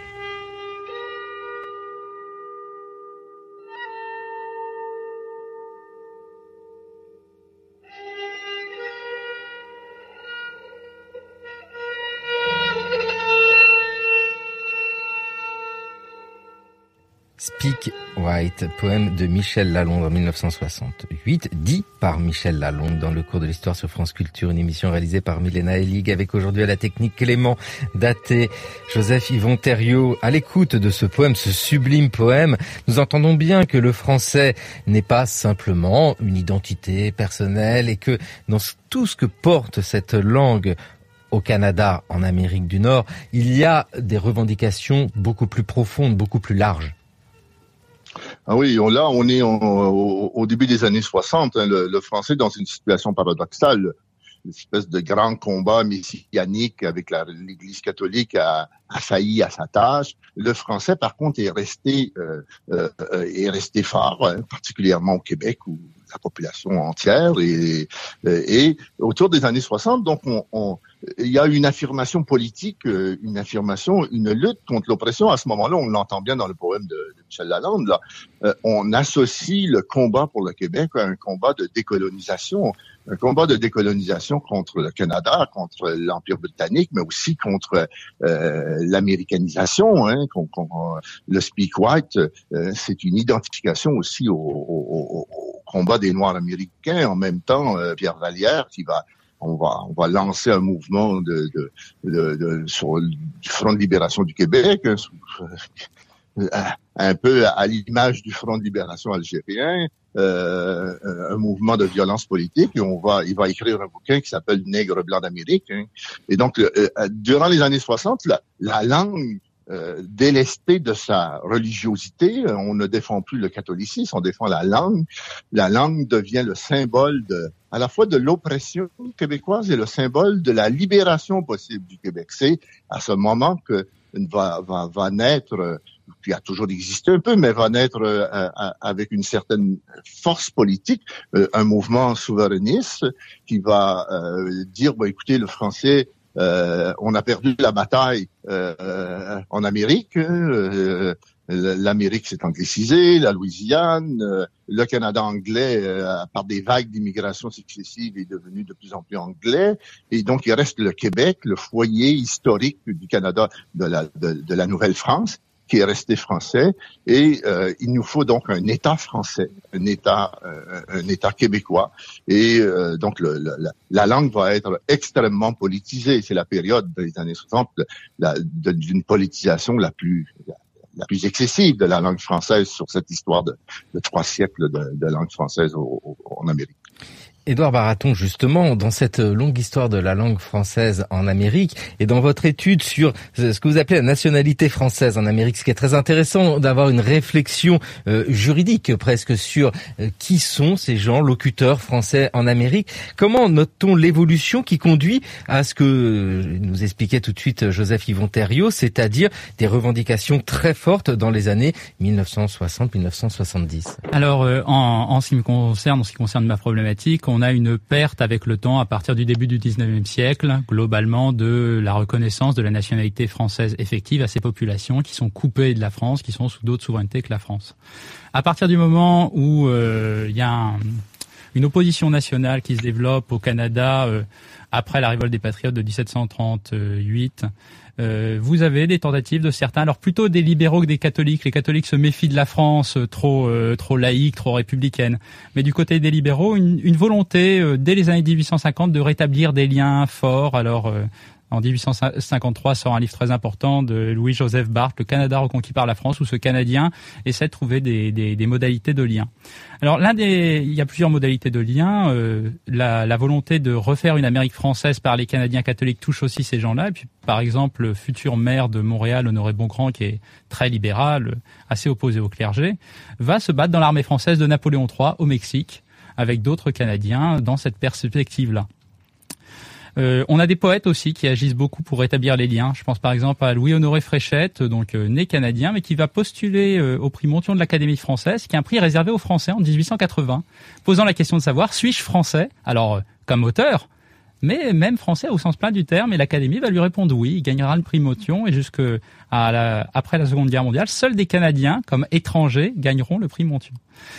Speak White, poème de Michel Lalonde en mille neuf cent soixante-huit, dit par Michel Lalonde dans le cours de l'histoire sur France Culture, une émission réalisée par Milena Elig, avec aujourd'hui à la technique Clément Daté, Joseph Yvon Thériault. À l'écoute de ce poème, ce sublime poème, nous entendons bien que le français n'est pas simplement une identité personnelle et que dans tout ce que porte cette langue au Canada, en Amérique du Nord, il y a des revendications beaucoup plus profondes, beaucoup plus larges. Ah oui, on, là, on est en, au, au début des années soixante, hein, le, le français dans une situation paradoxale, une espèce de grand combat messianique avec la, l'Église catholique a, a failli à sa tâche. Le français, par contre, est resté euh, euh, est resté fort, hein, particulièrement au Québec où la population entière et, et autour des années soixante, donc on, on il y a une affirmation politique, une affirmation, une lutte contre l'oppression. À ce moment-là, on l'entend bien dans le poème de, de Michel Lalonde, là. Euh, on associe le combat pour le Québec à un combat de décolonisation, un combat de décolonisation contre le Canada, contre l'Empire britannique, mais aussi contre euh, l'américanisation. Hein, contre, contre, le Speak White, euh, c'est une identification aussi au, au, au combat des Noirs américains. En même temps, euh, Pierre Vallière qui va On va, on va lancer un mouvement de, de, de, de sur du Front de libération du Québec, un peu à l'image du Front de libération algérien, euh, un mouvement de violence politique. Et on va, il va écrire un bouquin qui s'appelle Nègre blanc d'Amérique. Hein. Et donc, euh, durant les années soixante, la, la langue Euh, délesté de sa religiosité, on ne défend plus le catholicisme, on défend la langue. La langue devient le symbole de, à la fois de l'oppression québécoise et le symbole de la libération possible du Québec. C'est à ce moment que va, va, va naître, qui a toujours existé un peu, mais va naître euh, avec une certaine force politique, euh, un mouvement souverainiste qui va euh, dire, bon, écoutez, le français, Euh, on a perdu la bataille euh, en Amérique. Euh, L'Amérique s'est anglicisée, la Louisiane, euh, le Canada anglais, euh, par des vagues d'immigration successives, est devenu de plus en plus anglais. Et donc, il reste le Québec, le foyer historique du Canada, de la, de, de la Nouvelle-France, qui est resté français, et euh, il nous faut donc un État français, un État, euh, un État québécois, et euh, donc le, le, la, la langue va être extrêmement politisée. C'est la période des années soixante la, de, d'une politisation la plus la, la plus excessive de la langue française sur cette histoire de, de trois siècles de, de langue française au, au, en Amérique. Édouard Baraton, justement, dans cette longue histoire de la langue française en Amérique et dans votre étude sur ce que vous appelez la nationalité française en Amérique, ce qui est très intéressant d'avoir une réflexion euh, juridique presque sur euh, qui sont ces gens locuteurs français en Amérique. Comment note-t-on l'évolution qui conduit à ce que nous expliquait tout de suite Joseph Yvon-Thériault, c'est-à-dire des revendications très fortes dans les années mille neuf cent soixante à mille neuf cent soixante-dix? Alors, euh, en, en ce qui me concerne, en ce qui concerne ma problématique, on a une perte avec le temps, à partir du début du dix-neuvième siècle, globalement, de la reconnaissance de la nationalité française effective à ces populations qui sont coupées de la France, qui sont sous d'autres souverainetés que la France. À partir du moment où euh, il y a un, une opposition nationale qui se développe au Canada euh, après la révolte des Patriotes de dix-sept cent trente-huit, Euh, vous avez des tentatives de certains, alors plutôt des libéraux que des catholiques. Les catholiques se méfient de la France euh, trop euh, trop laïque, trop républicaine. Mais du côté des libéraux, une, une volonté euh, dès les années dix-huit cent cinquante de rétablir des liens forts. Alors euh, en dix-huit cent cinquante-trois sort un livre très important de Louis-Joseph Barth, Le Canada reconquis par la France, où ce Canadien essaie de trouver des, des, des modalités de lien. Alors l'un des, il y a plusieurs modalités de lien. Euh, la, la volonté de refaire une Amérique française par les Canadiens catholiques touche aussi ces gens-là. Et puis par exemple, le futur maire de Montréal, Honoré Bongrand, qui est très libéral, assez opposé au clergé, va se battre dans l'armée française de Napoléon trois au Mexique, avec d'autres Canadiens dans cette perspective-là. Euh, on a des poètes aussi qui agissent beaucoup pour rétablir les liens. Je pense par exemple à Louis-Honoré Fréchette, donc euh, né canadien, mais qui va postuler euh, au prix Monthyon de l'Académie française, qui est un prix réservé aux Français en dix-huit cent quatre-vingts, posant la question de savoir, suis-je français? Alors, euh, comme auteur, mais même français au sens plein du terme, et l'Académie va lui répondre oui, il gagnera le prix Monthyon, et jusque à la, après la Seconde Guerre mondiale, seuls des Canadiens, comme étrangers, gagneront le prix Monthyon.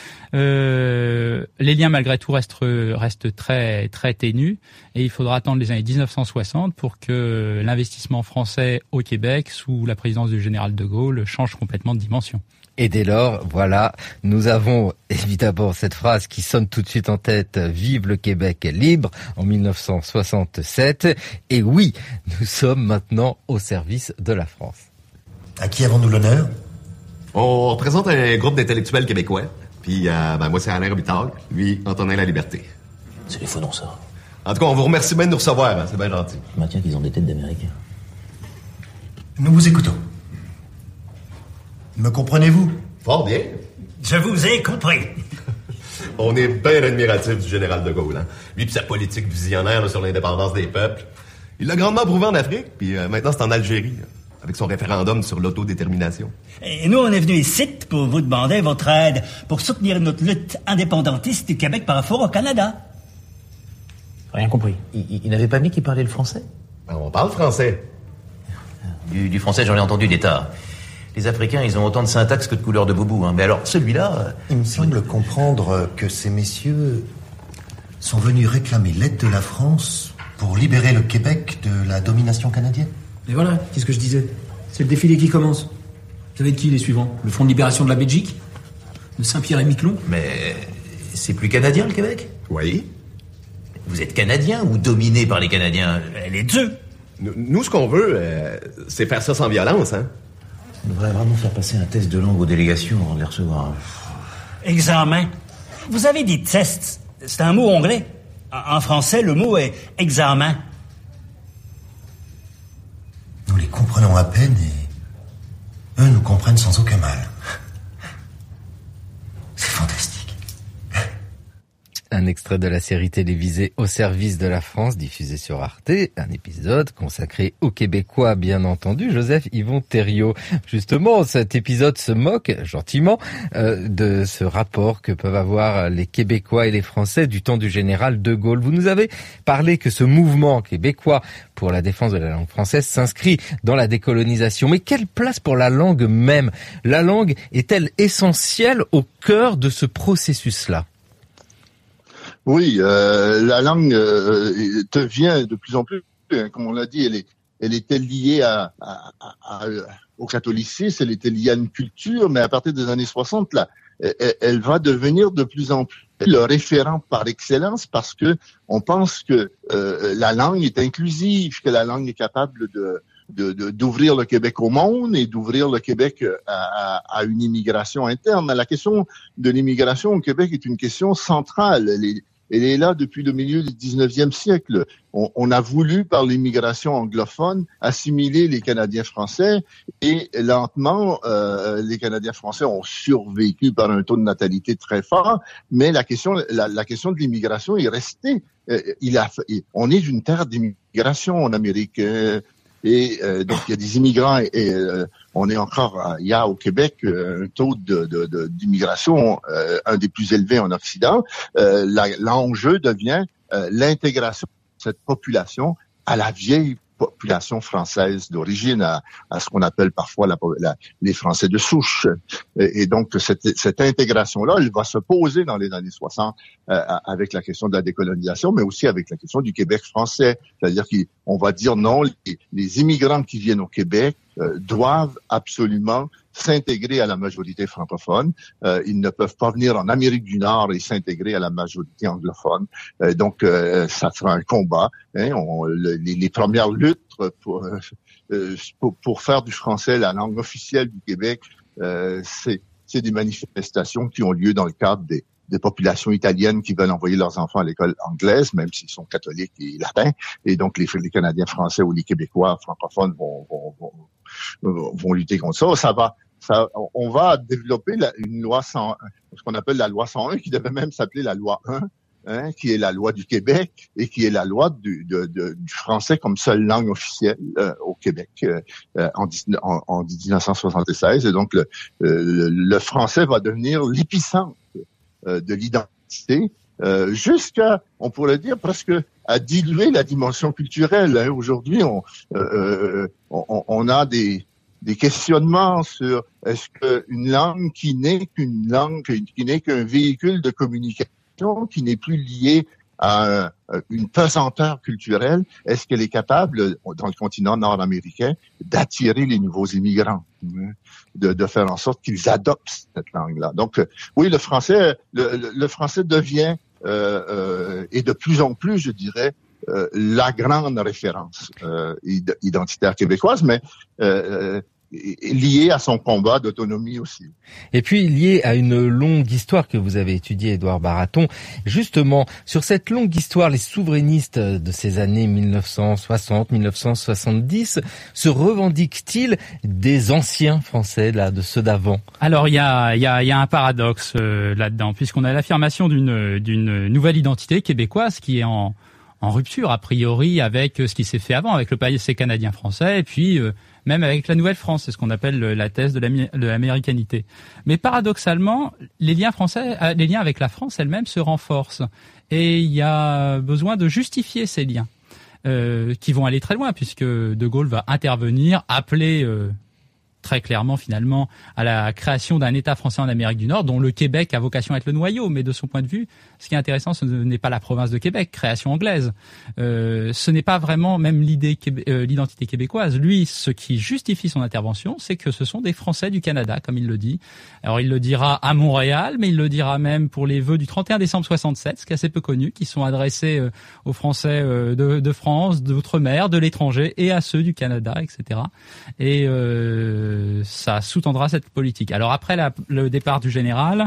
Euh, les liens malgré tout restent, restent très très ténus et il faudra attendre les années dix-neuf cent soixante pour que l'investissement français au Québec sous la présidence du général de Gaulle change complètement de dimension. Et dès lors, voilà, nous avons évidemment cette phrase qui sonne tout de suite en tête, vive le Québec libre, en mille neuf cent soixante-sept. Et oui, nous sommes maintenant au service de la France. À qui avons-nous l'honneur? On représente un groupe d'intellectuels québécois. Puis, euh, ben, moi, c'est Alain Robitaille. Lui, Antonin Laliberté. C'est les faux noms, ça. En tout cas, on vous remercie bien de nous recevoir. Hein. C'est bien gentil. Je maintiens qu'ils ont des têtes d'Américains. Nous vous écoutons. Me comprenez-vous? Fort bien. Je vous ai compris. On est bien admiratif du général de Gaulle. Hein. Lui pis sa politique visionnaire là, sur l'indépendance des peuples. Il l'a grandement prouvé en Afrique, puis euh, maintenant c'est en Algérie, là, avec son référendum sur l'autodétermination. Et nous, on est venus ici pour vous demander votre aide pour soutenir notre lutte indépendantiste du Québec par rapport au Canada. Rien compris. Il, il n'avait pas mis qu'il parlait le français? Ben, on parle français. Du, du français, j'en ai entendu des tas. Les Africains, ils ont autant de syntaxe que de couleurs de boubou. Hein. Mais alors, celui-là... Il me semble comprendre que ces messieurs sont venus réclamer l'aide de la France pour libérer le Québec de la domination canadienne. Et voilà, qu'est-ce que je disais? C'est le défilé qui commence. Ça va être qui, les suivants? Le Front de libération de la Belgique? De Saint-Pierre et Miquelon? Mais c'est plus canadien, le Québec? Oui. Vous êtes canadien ou dominé par les Canadiens? Les deux. Nous, nous ce qu'on veut, euh, c'est faire ça sans violence, hein? On devrait vraiment faire passer un test de langue aux délégations avant de les recevoir. Examen. Vous avez dit test. C'est un mot anglais. En français, le mot est examen. Nous les comprenons à peine et eux nous comprennent sans aucun mal. C'est fantastique. Un extrait de la série télévisée Au service de la France, diffusée sur Arte, un épisode consacré aux Québécois, bien entendu. Joseph Yvon-Thériault. Justement, cet épisode se moque, gentiment, euh, de ce rapport que peuvent avoir les Québécois et les Français du temps du général de Gaulle. Vous nous avez parlé que ce mouvement québécois pour la défense de la langue française s'inscrit dans la décolonisation. Mais quelle place pour la langue même? La langue est-elle essentielle au cœur de ce processus-là? Oui, euh, la langue euh, devient de plus en plus, hein, comme on l'a dit, elle est, elle était liée à, à, à, à, au catholicisme, elle était liée à une culture, mais à partir des années soixante, là, elle, elle va devenir de plus en plus le référent par excellence parce que on pense que euh, la langue est inclusive, que la langue est capable de De, de, d'ouvrir le Québec au monde et d'ouvrir le Québec à, à, à une immigration interne. La question de l'immigration au Québec est une question centrale. Les, elle est là depuis le milieu du dix-neuvième siècle. On, on a voulu, par l'immigration anglophone, assimiler les Canadiens français et lentement, euh, les Canadiens français ont survécu par un taux de natalité très fort, mais la question, la, la question de l'immigration est restée. Euh, il a, on est une terre d'immigration en Amérique. Euh, Et euh, donc, il y a des immigrants et, et euh, on est encore, à, il y a au Québec euh, un taux de, de, de, d'immigration, euh, un des plus élevés en Occident. Euh, la, l'enjeu devient euh, l'intégration de cette population à la vieille population française d'origine, à, à ce qu'on appelle parfois la, la, les Français de souche. Et, et donc, cette, cette intégration-là, elle va se poser dans les années soixante euh, avec la question de la décolonisation, mais aussi avec la question du Québec français. C'est-à-dire qu'on va dire non, les, les immigrants qui viennent au Québec euh, doivent absolument s'intégrer à la majorité francophone. Euh, ils ne peuvent pas venir en Amérique du Nord et s'intégrer à la majorité anglophone. Euh, donc, euh, ça sera un combat. Hein, on, le, les, les premières luttes pour, euh, pour, pour faire du français la langue officielle du Québec, euh, c'est, c'est des manifestations qui ont lieu dans le cadre des, des populations italiennes qui veulent envoyer leurs enfants à l'école anglaise, même s'ils sont catholiques et latins. Et donc, les, les Canadiens français ou les Québécois francophones vont, vont, vont vont lutter contre ça. Ça va, ça, on va développer la, une loi cent un, ce qu'on appelle la loi cent un, qui devait même s'appeler la loi un, hein, qui est la loi du Québec et qui est la loi du, de, de, du français comme seule langue officielle euh, au Québec euh, en, en, en dix-neuf cent soixante-seize. Et donc, le, le, le français va devenir l'épicentre euh, de l'identité. Euh, jusqu'à, on pourrait dire, presque à diluer la dimension culturelle. Hein. Aujourd'hui, on, euh, on, on a des, des questionnements sur est-ce qu'une langue qui n'est qu'une langue, qui n'est qu'un véhicule de communication, qui n'est plus liée à une pesanteur culturelle, est-ce qu'elle est capable, dans le continent nord-américain, d'attirer les nouveaux immigrants, de, de faire en sorte qu'ils adoptent cette langue-là. Donc, oui, le français, le, le français devient Euh, euh, et de plus en plus, je dirais, euh, la grande référence euh, identitaire québécoise, mais euh, liée à son combat d'autonomie aussi. Et puis liée à une longue histoire que vous avez étudiée, Édouard Baraton. Justement, sur cette longue histoire, les souverainistes de ces années dix-neuf cent soixante à dix-neuf cent soixante-dix se revendiquent-ils des anciens Français, là, de ceux d'avant? Alors, il y a, il y a, il y a un paradoxe euh, là-dedans, puisqu'on a l'affirmation d'une, d'une nouvelle identité québécoise qui est en, en rupture, a priori, avec ce qui s'est fait avant, avec le passé canadien-français, et puis euh, même avec la Nouvelle-France, c'est ce qu'on appelle la thèse de l'américanité. Mais paradoxalement, les liens français, les liens avec la France elle-même se renforcent, et il y a besoin de justifier ces liens, euh, qui vont aller très loin, puisque De Gaulle va intervenir, appeler euh, très clairement finalement à la création d'un État français en Amérique du Nord, dont le Québec a vocation à être le noyau. Mais de son point de vue, ce qui est intéressant, ce n'est pas la province de Québec, création anglaise. Euh, ce n'est pas vraiment même l'idée, euh, l'identité québécoise. Lui, ce qui justifie son intervention, c'est que ce sont des Français du Canada, comme il le dit. Alors il le dira à Montréal, mais il le dira même pour les vœux du trente et un décembre soixante-sept, ce qui est assez peu connu, qui sont adressés euh, aux Français euh, de, de France, d'outre-mer, de l'étranger, et à ceux du Canada, et cetera. Et euh, ça sous-tendra cette politique. Alors après la, le départ du général,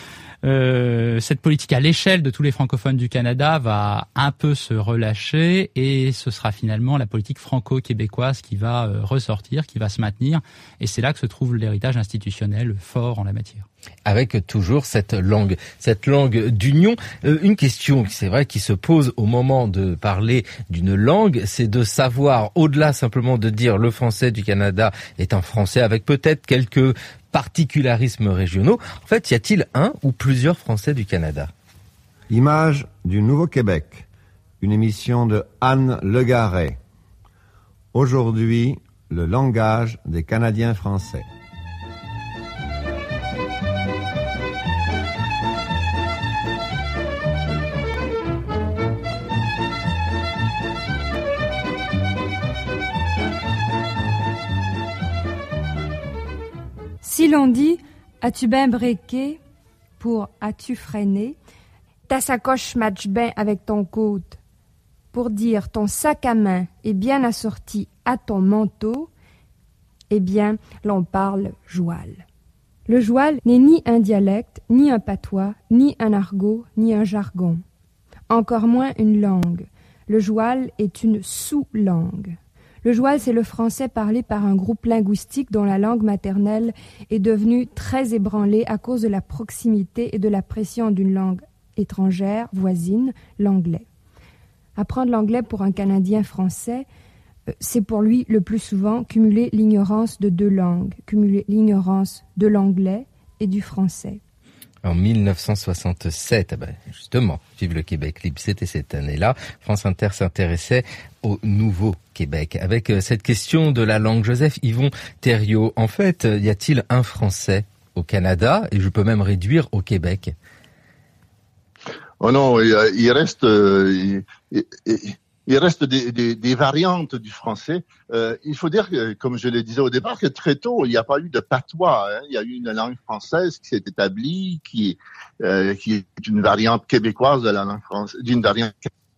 euh, cette politique à l'échelle de tous les francophones du Canada va un peu se relâcher, et ce sera finalement la politique franco-québécoise qui va euh, ressortir, qui va se maintenir, et c'est là que se trouve l'héritage institutionnel fort en la matière. Avec toujours cette langue, cette langue d'union. Euh, une question, c'est vrai, qui se pose au moment de parler d'une langue, c'est de savoir, au-delà simplement de dire le français du Canada est un français avec peut-être quelques particularismes régionaux, en fait, y a-t-il un ou plusieurs Français du Canada? Image du Nouveau-Québec, une émission de Anne Legaret. Aujourd'hui, le langage des Canadiens français. Si l'on dit « as-tu ben breaké » pour « as-tu freiné », ta sacoche match bien avec ton coude pour dire ton sac à main est bien assorti à ton manteau, eh bien, l'on parle joual. Le joual n'est ni un dialecte, ni un patois, ni un argot, ni un jargon. encore moins une langue. Le joual est une sous-langue. Le joual, c'est le français parlé par un groupe linguistique dont la langue maternelle est devenue très ébranlée à cause de la proximité et de la pression d'une langue étrangère, voisine, l'anglais. Apprendre l'anglais pour un Canadien français, c'est pour lui le plus souvent cumuler l'ignorance de deux langues, cumuler l'ignorance de l'anglais et du français. En mille neuf cent soixante-sept, eh ben justement, Vive le Québec libre, c'était cette année-là. France Inter s'intéressait au Nouveau-Québec. Avec cette question de la langue, Joseph Yvon Thériault, en fait, y a-t-il un Français au Canada, et je peux même réduire au Québec? Oh non, il reste... Il, il, il reste des, des, des variantes du français. Euh, il faut dire, que, comme je le disais au départ, que très tôt, il n'y a pas eu de patois. Hein. Il y a eu une langue française qui s'est établie, qui, euh, qui est une variante québécoise de la langue française, d'une variante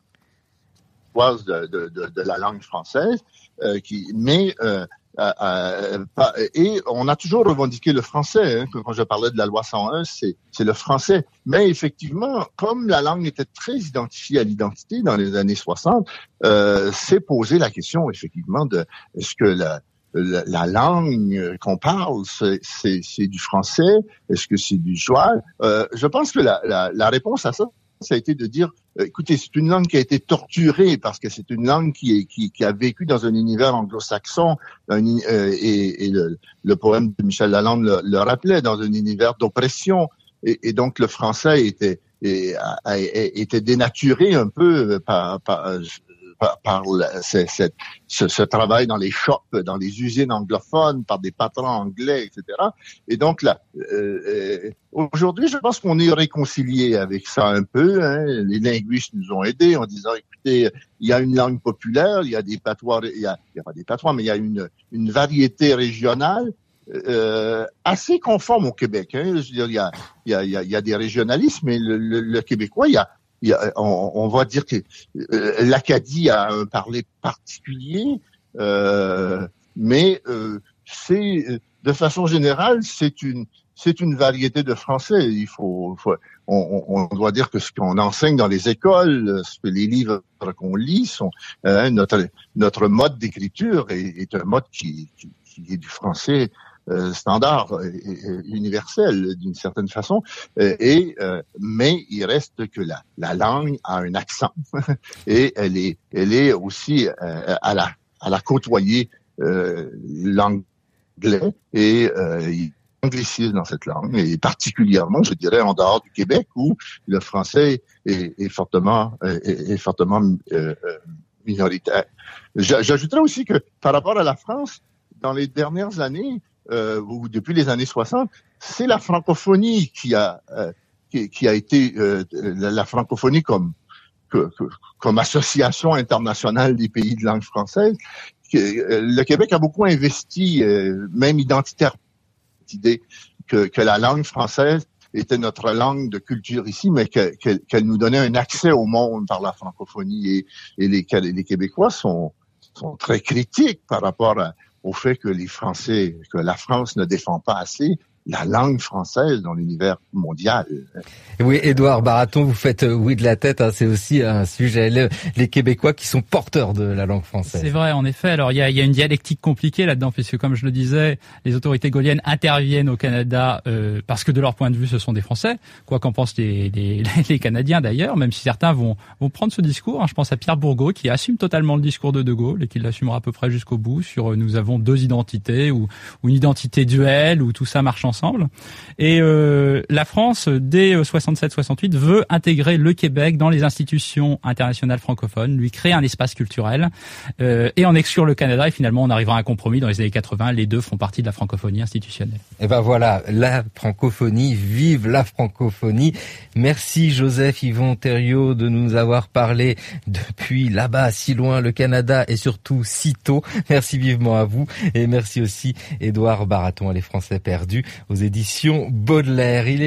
québécoise de, de, de, de la langue française. Euh, qui, mais euh, euh, euh, pas, et on a toujours revendiqué le français. Hein. Quand je parlais de la loi cent un, c'est, c'est le français. Mais effectivement, comme la langue était très identifiée à l'identité dans les années soixante, euh, s'est posé la question effectivement de est-ce que la, la, la langue qu'on parle, c'est, c'est, c'est du français? Est-ce que c'est du joual? Euh, je pense que la, la, la réponse à ça, ça a été de dire, euh, écoutez, c'est une langue qui a été torturée parce que c'est une langue qui, est, qui, qui a vécu dans un univers anglo-saxon, un, euh, et, et le, le poème de Michel Lalande le, le rappelait, dans un univers d'oppression, et, et donc le français était, et, a, a, était dénaturé un peu par, par, par, par la, cette, cette, ce, ce travail dans les shops, dans les usines anglophones, par des patrons anglais, et cetera. Et donc là, euh, aujourd'hui, je pense qu'on est réconcilié avec ça un peu. Hein. Les linguistes nous ont aidés en disant, écoutez, il y a une langue populaire, il y a des patois, il y a, il y a pas des patois, mais il y a une, une variété régionale euh, assez conforme au Québec. Hein. Je veux dire, il y a, il y a, il y a, il y a des régionalismes, mais le, le, le québécois, il y a Il y a, on, on va dire que euh, l'Acadie a un parler particulier, euh, mais euh, c'est de façon générale c'est une c'est une variété de français. Il faut, faut on, on doit dire que ce qu'on enseigne dans les écoles, ce que les livres qu'on lit sont euh, notre notre mode d'écriture est, est un mode qui, qui, qui est du français. Euh, standard, euh, euh, universel d'une certaine façon, euh, et euh, mais il reste que la, la langue a un accent et elle est elle est aussi euh, à la à la côtoyer euh, l'anglais et euh, il anglicisme dans cette langue et particulièrement, je dirais, en dehors du Québec où le français est, est fortement est, est fortement euh, minoritaire. J'ajouterais aussi que par rapport à la France, dans les dernières années Euh, ou depuis les années soixante, c'est la francophonie qui a euh, qui, qui a été euh, la, la francophonie comme que, que, comme association internationale des pays de langue française. Que, euh, le Québec a beaucoup investi, euh, même identitaire, cette idée que, que la langue française était notre langue de culture ici, mais que, que, qu'elle nous donnait un accès au monde par la francophonie. Et, et les, les Québécois sont, sont très critiques par rapport à au fait que les Français, que la France ne défend pas assez la langue française dans l'univers mondial. Oui, Édouard Baraton, vous faites oui de la tête, hein, c'est aussi un sujet. Le, les Québécois qui sont porteurs de la langue française. C'est vrai, en effet. Alors, il y a, y a une dialectique compliquée là-dedans, puisque, comme je le disais, les autorités gaulliennes interviennent au Canada euh, parce que, de leur point de vue, ce sont des Français, quoi qu'en pensent les, les, les Canadiens d'ailleurs, même si certains vont, vont prendre ce discours. Hein. Je pense à Pierre Bourgault, qui assume totalement le discours de De Gaulle et qui l'assumera à peu près jusqu'au bout sur euh, nous avons deux identités ou, ou une identité duelle ou tout ça marche ensemble. Et euh, la France, dès soixante-sept soixante-huit, veut intégrer le Québec dans les institutions internationales francophones, lui créer un espace culturel euh, et en exclure le Canada. Et finalement, on arrivera à un compromis dans les années quatre-vingts. Les deux font partie de la francophonie institutionnelle. Et ben voilà, la francophonie, vive la francophonie. Merci Joseph Yvon Thériault de nous avoir parlé depuis là-bas, si loin, le Canada et surtout si tôt. Merci vivement à vous et merci aussi Édouard Baraton, Les Français perdus aux éditions Baudelaire. Il est